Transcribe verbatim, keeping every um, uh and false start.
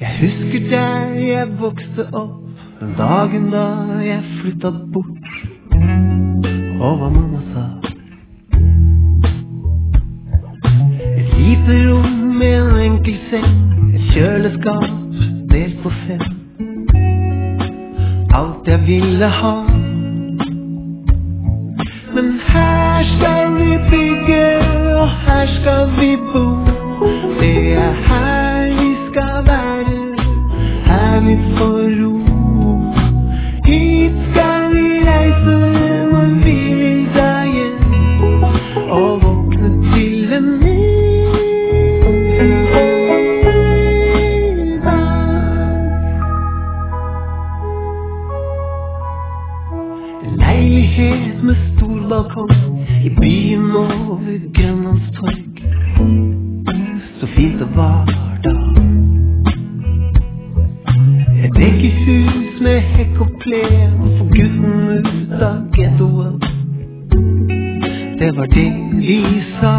Jeg husker der jeg vokste opp, den dagen da jeg flyttet bort. Og hva mamma sa. Et lite rom med en enkel seng, et kjøleskap delt på fem. Alt jeg ville ha. Men her skal vi bygge, og her skal vi bo. Det er her vi skal være, her vi får ro. Hit skal vi reise når vi vil dra hjem, og våkne til en ny dag. En leilighet med stor balkong i byen over Grønlandstorg. Så fint det var da. Et dekehus med hekk og plen for gutten ut av ghettoen. Det var det vi sa.